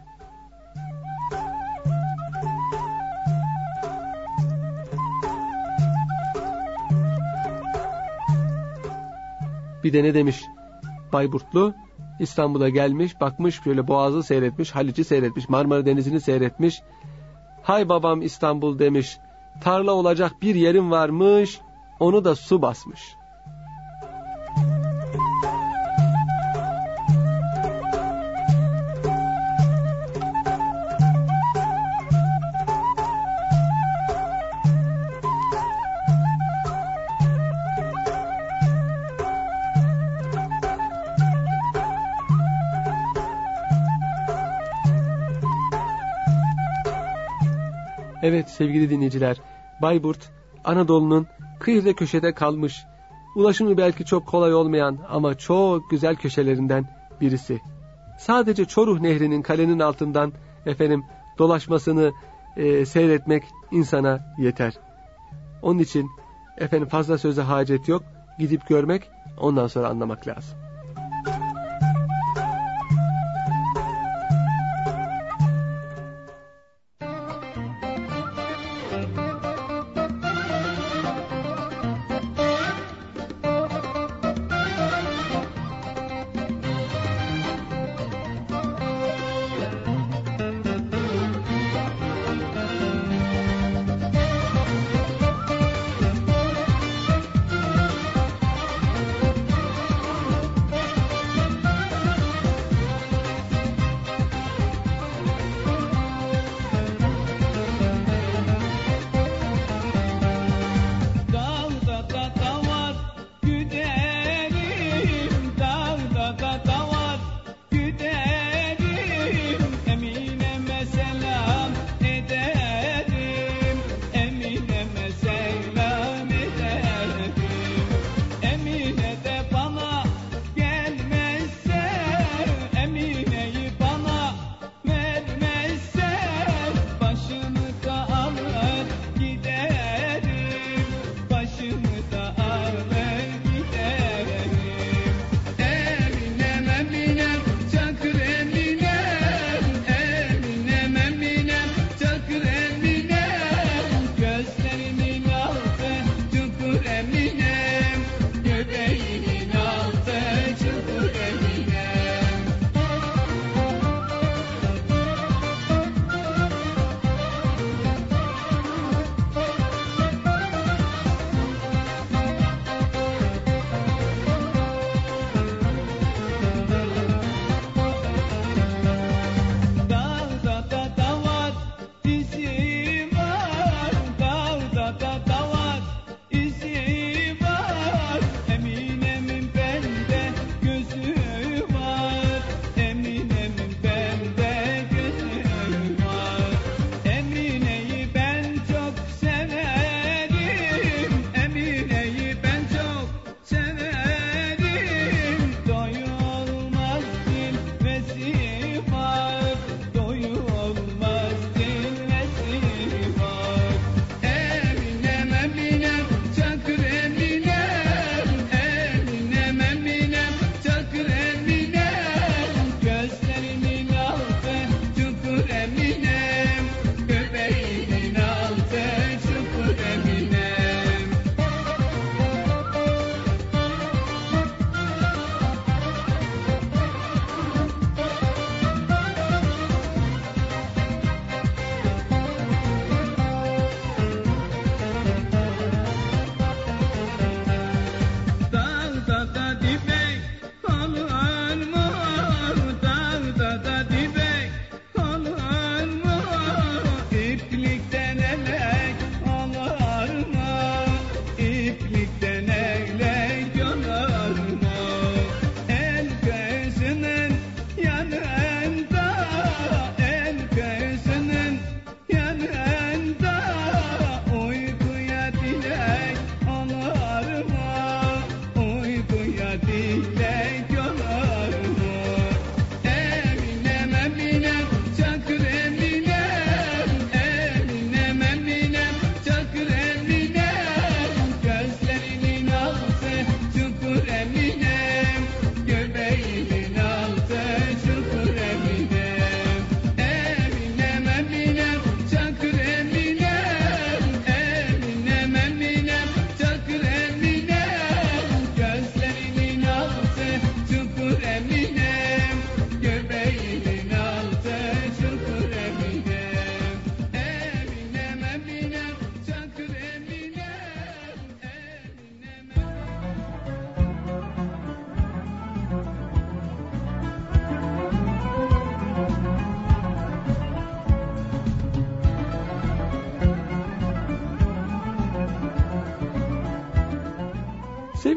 Bir de ne demiş Bayburtlu? İstanbul'a gelmiş, bakmış böyle boğazı seyretmiş, Haliç'i seyretmiş, Marmara Denizi'ni seyretmiş. Hay babam İstanbul demiş, tarla olacak bir yerim varmış, onu da su basmış. Evet sevgili dinleyiciler, Bayburt Anadolu'nun kıyıda köşede kalmış, ulaşımı belki çok kolay olmayan ama çok güzel köşelerinden birisi. Sadece Çoruh Nehri'nin kalenin altından efendim dolaşmasını e, seyretmek insana yeter. Onun için efendim fazla söze hacet yok, gidip görmek, ondan sonra anlamak lazım.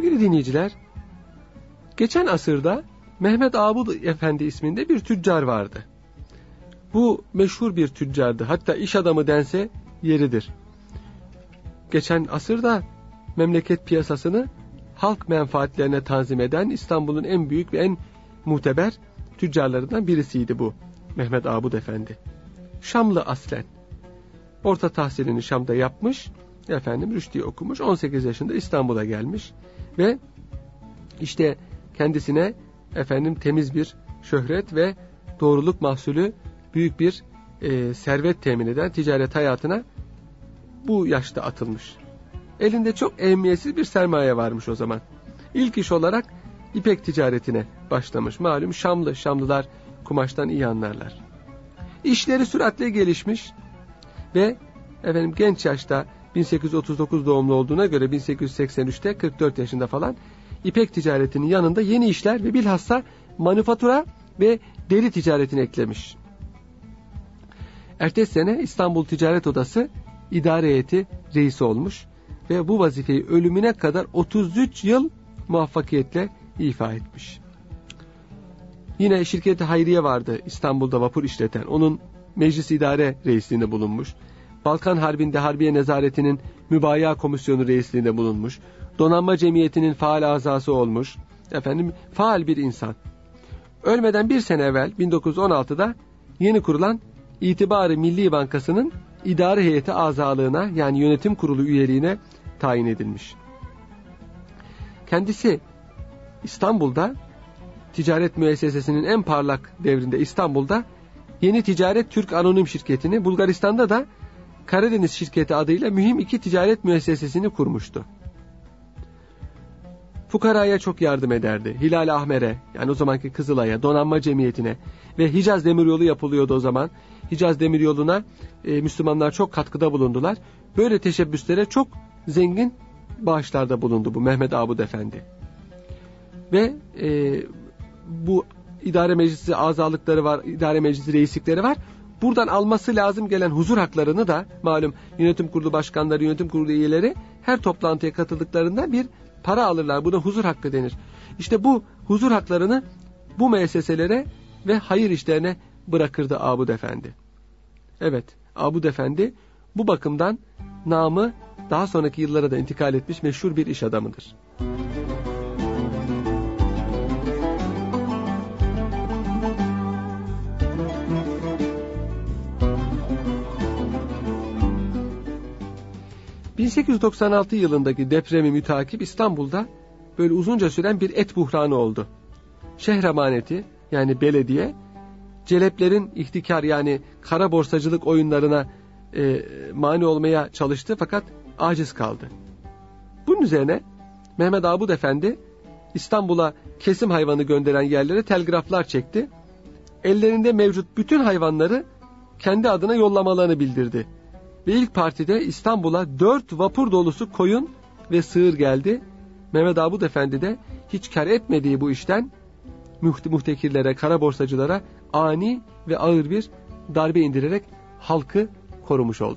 Sevgili dinleyiciler, geçen asırda Mehmet Abud Efendi isminde bir tüccar vardı. Bu meşhur bir tüccardı. Hatta iş adamı dense yeridir. Geçen asırda memleket piyasasını halk menfaatlerine tanzim eden İstanbul'un en büyük ve en muteber tüccarlarından birisiydi bu Mehmet Abud Efendi. Şamlı aslen. Orta tahsilini Şam'da yapmış. Efendim Rüştü'yü okumuş. on sekiz yaşında İstanbul'a gelmiş. Ve işte kendisine efendim temiz bir şöhret ve doğruluk mahsulü büyük bir e, servet temin eden ticaret hayatına bu yaşta atılmış. Elinde çok ehemmiyetsiz bir sermaye varmış o zaman. İlk iş olarak ipek ticaretine başlamış. Malum Şamlı, Şamlılar kumaştan iyi anlarlar. İşleri süratle gelişmiş ve efendim genç yaşta bin sekiz yüz otuz dokuz doğumlu olduğuna göre bin sekiz yüz seksen üçte kırk dört yaşında falan ipek ticaretinin yanında yeni işler ve bilhassa manifatura ve deri ticaretini eklemiş. Ertesi sene İstanbul Ticaret Odası İdare Heyeti reisi olmuş ve bu vazifeyi ölümüne kadar otuz üç yıl muvaffakiyetle ifa etmiş. Yine şirketi Hayriye vardı İstanbul'da vapur işleten. Onun meclis idare reisliğinde bulunmuş. Balkan Harbi'nde Harbiye Nezareti'nin mübaya komisyonu reisliğinde bulunmuş. Donanma Cemiyeti'nin faal azası olmuş. Efendim faal bir insan. Ölmeden bir sene evvel bin dokuz yüz on altıda yeni kurulan İtibar-ı Milli Bankası'nın idare heyeti azalığına yani yönetim kurulu üyeliğine tayin edilmiş. Kendisi İstanbul'da ticaret müessesesinin en parlak devrinde İstanbul'da Yeni Ticaret Türk Anonim Şirketi'ni, Bulgaristan'da da Karadeniz Şirketi adıyla mühim iki ticaret müessesesini kurmuştu. Fukaraya çok yardım ederdi. Hilal Ahmer'e yani o zamanki Kızılay'a, Donanma Cemiyeti'ne ve Hicaz Demiryolu yapılıyordu o zaman. Hicaz Demiryolu'na e, Müslümanlar çok katkıda bulundular. Böyle teşebbüslere çok zengin bağışlarda bulundu bu Mehmet Abud Efendi. Ve e, bu idare meclisi azalıkları var, idare meclisi reislikleri var. Buradan alması lazım gelen huzur haklarını da malum yönetim kurulu başkanları, yönetim kurulu üyeleri her toplantıya katıldıklarında bir para alırlar. Buna huzur hakkı denir. İşte bu huzur haklarını bu müesseselere ve hayır işlerine bırakırdı Abud Efendi. Evet, Abud Efendi bu bakımdan namı daha sonraki yıllara da intikal etmiş meşhur bir iş adamıdır. bin sekiz yüz doksan altı yılındaki depremi mütakip İstanbul'da böyle uzunca süren bir et buhranı oldu. Şehremaneti yani belediye celeplerin ihtikar yani kara borsacılık oyunlarına e, mani olmaya çalıştı fakat aciz kaldı. Bunun üzerine Mehmet Abud Efendi İstanbul'a kesim hayvanı gönderen yerlere telgraflar çekti. Ellerinde mevcut bütün hayvanları kendi adına yollamalarını bildirdi. Ve ilk partide İstanbul'a dört vapur dolusu koyun ve sığır geldi. Mehmet Abud Efendi de hiç kar etmediği bu işten muhtekirlere, kara borsacılara ani ve ağır bir darbe indirerek halkı korumuş oldu.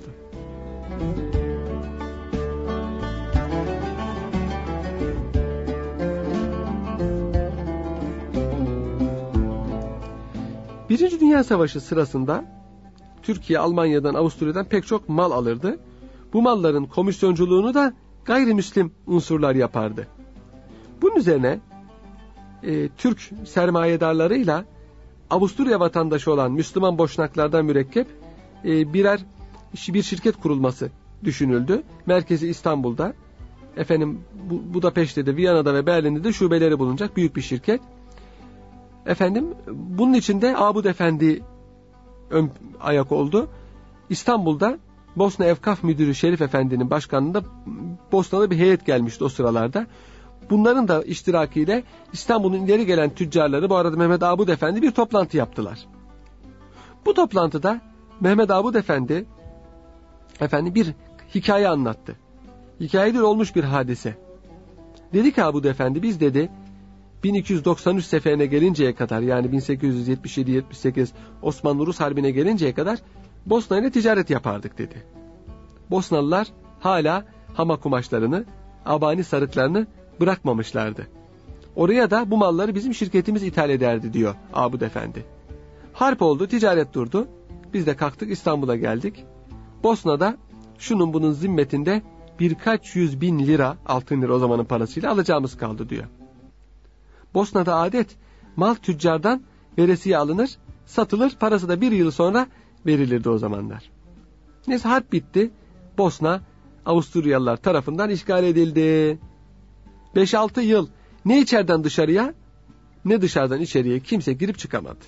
Birinci Dünya Savaşı sırasında Türkiye, Almanya'dan, Avusturya'dan pek çok mal alırdı. Bu malların komisyonculuğunu da gayrimüslim unsurlar yapardı. Bunun üzerine e, Türk sermayedarlarıyla Avusturya vatandaşı olan Müslüman boşnaklardan mürekkep e, birer bir şirket kurulması düşünüldü. Merkezi İstanbul'da, efendim Budapeşte'de, Viyana'da ve Berlin'de de şubeleri bulunacak büyük bir şirket. Efendim bunun içinde Abud Efendi ön ayak oldu. İstanbul'da Bosna Efkaf Müdürü Şerif Efendi'nin başkanlığında Bosna'da bir heyet gelmişti o sıralarda. Bunların da iştirakiyle İstanbul'un ileri gelen tüccarları, bu arada Mehmet Abud Efendi bir toplantı yaptılar. Bu toplantıda Mehmet Abud Efendi efendim bir hikaye anlattı. Hikayedir olmuş bir hadise. Dedi ki Abud Efendi, biz dedi bin iki yüz doksan üç seferine gelinceye kadar yani bin sekiz yüz yetmiş yedi yetmiş sekiz Osmanlı-Rus Harbi'ne gelinceye kadar Bosna ile ticaret yapardık dedi. Bosnalılar hala hama kumaşlarını, abani sarıklarını bırakmamışlardı. Oraya da bu malları bizim şirketimiz ithal ederdi diyor Abud Efendi. Harp oldu, ticaret durdu. Biz de kalktık, İstanbul'a geldik. Bosna'da şunun bunun zimmetinde birkaç yüz bin lira, altın lira o zamanın parasıyla alacağımız kaldı diyor. Bosna'da adet, mal tüccardan veresiye alınır, satılır, parası da bir yıl sonra verilirdi o zamanlar. Neyse harp bitti. Bosna Avusturyalılar tarafından işgal edildi. beş altı yıl ne içeriden dışarıya ne dışarıdan içeriye kimse girip çıkamadı.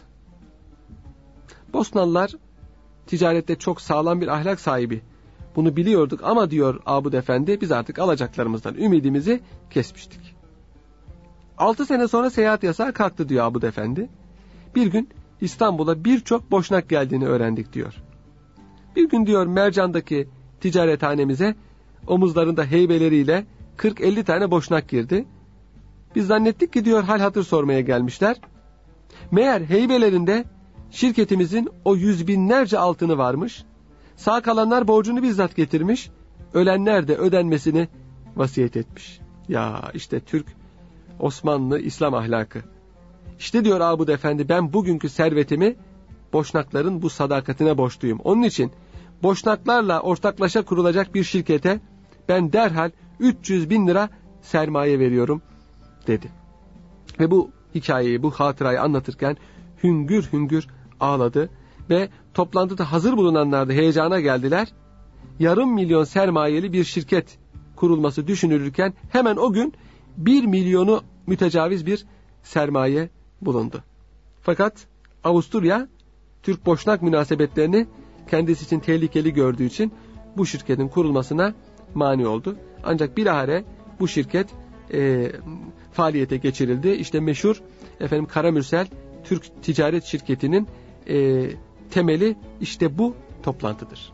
Bosnalılar ticarette çok sağlam bir ahlak sahibi. Bunu biliyorduk ama diyor Abud Efendi, biz artık alacaklarımızdan ümidimizi kesmiştik. Altı sene sonra seyahat yasağı kalktı diyor Abud Efendi. Bir gün İstanbul'a birçok boşnak geldiğini öğrendik diyor. Bir gün diyor Mercan'daki ticarethanemize omuzlarında heybeleriyle kırk elli tane boşnak girdi. Biz zannettik ki diyor hal hatır sormaya gelmişler. Meğer heybelerinde şirketimizin o yüz binlerce altını varmış. Sağ kalanlar borcunu bizzat getirmiş. Ölenler de ödenmesini vasiyet etmiş. Ya işte Türk, Osmanlı, İslam ahlakı. İşte diyor Abud Efendi, ben bugünkü servetimi boşnakların bu sadakatine borçluyum. Onun için boşnaklarla ortaklaşa kurulacak bir şirkete ben derhal üç yüz bin lira sermaye veriyorum dedi. Ve bu hikayeyi, bu hatırayı anlatırken hüngür hüngür ağladı ve toplantıda hazır bulunanlar da heyecana geldiler. Yarım milyon sermayeli bir şirket kurulması düşünülürken hemen o gün bir milyonu mütecaviz bir sermaye bulundu. Fakat Avusturya Türk-Boşnak münasebetlerini kendisi için tehlikeli gördüğü için bu şirketin kurulmasına mani oldu. Ancak bilahare bu şirket e, faaliyete geçirildi. İşte meşhur efendim Karamürsel Türk Ticaret Şirketi'nin e, temeli işte bu toplantıdır.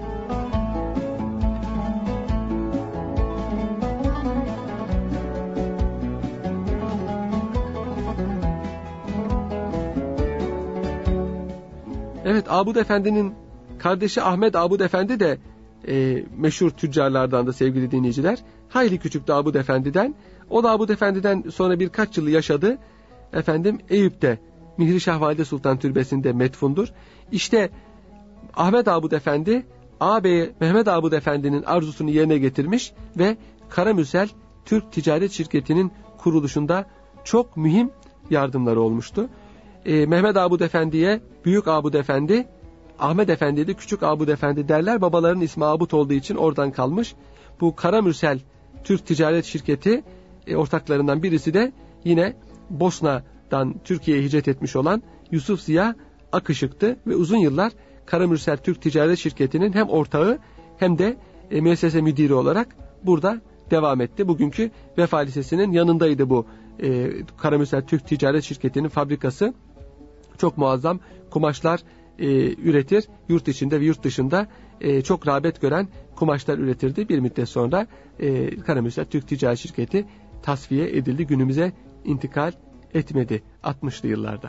Evet, Abud Efendi'nin kardeşi Ahmet Abud Efendi de e, meşhur tüccarlardan da sevgili dinleyiciler. Hayli küçüktü Abud Efendi'den. O da Abud Efendi'den sonra birkaç yıl yaşadı. Efendim Eyüp'te Mihrişah Valide Sultan Türbesi'nde metfundur. İşte Ahmet Abud Efendi ağabeyi Mehmet Abud Efendi'nin arzusunu yerine getirmiş ve Karamürsel Türk Ticaret Şirketi'nin kuruluşunda çok mühim yardımları olmuştu. Ee, Mehmet Abud Efendi'ye Büyük Abud Efendi, Ahmet Efendi'ye de Küçük Abud Efendi derler. Babalarının ismi Abud olduğu için oradan kalmış. Bu Karamürsel Türk Ticaret Şirketi e, ortaklarından birisi de yine Bosna'dan Türkiye'ye hicret etmiş olan Yusuf Ziya Akışık'tı ve uzun yıllar Karamürsel Türk Ticaret Şirketi'nin hem ortağı hem de e, müessese müdiri olarak burada devam etti. Bugünkü Vefa Lisesi'nin yanındaydı bu e, Karamürsel Türk Ticaret Şirketi'nin fabrikası. Çok muazzam kumaşlar e, üretir. Yurt içinde ve yurt dışında e, çok rağbet gören kumaşlar üretirdi. Bir müddet sonra e, Karamürsel Türk Ticaret Şirketi tasfiye edildi. Günümüze intikal etmedi altmışlı yıllarda.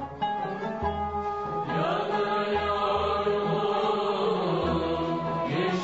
Yana yar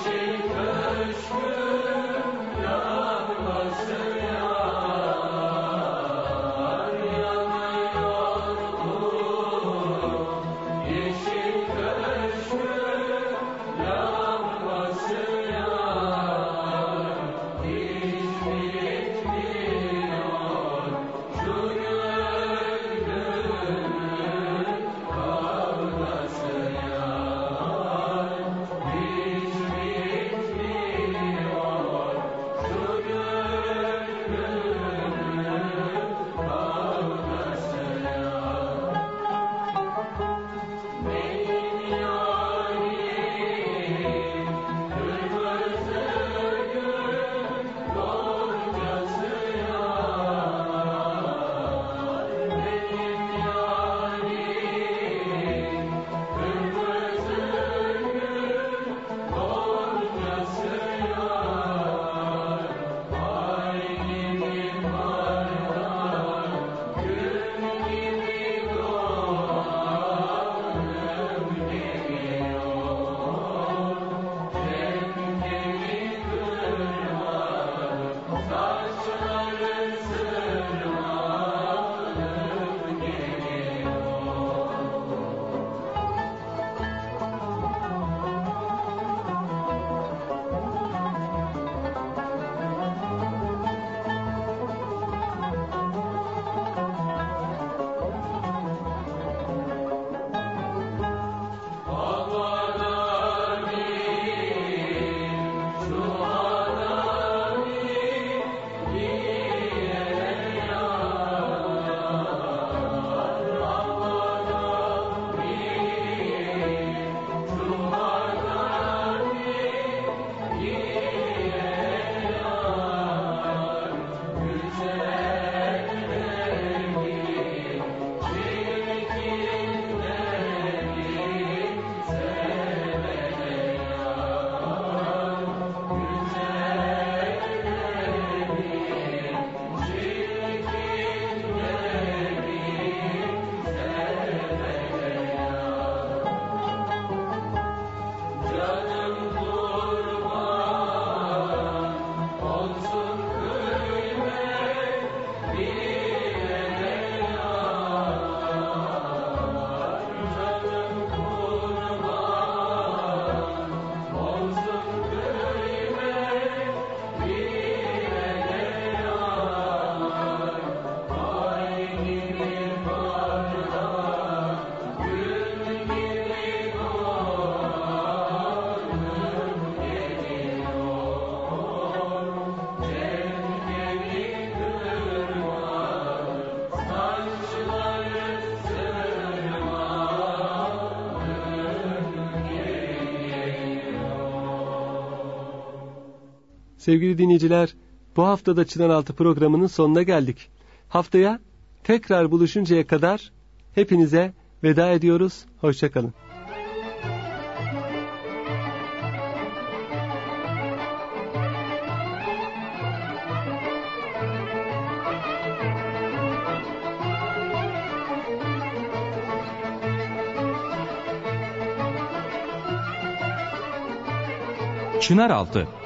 Sevgili dinleyiciler, bu haftada Çınaraltı programının sonuna geldik. Haftaya tekrar buluşuncaya kadar hepinize veda ediyoruz. Hoşça kalın. Çınaraltı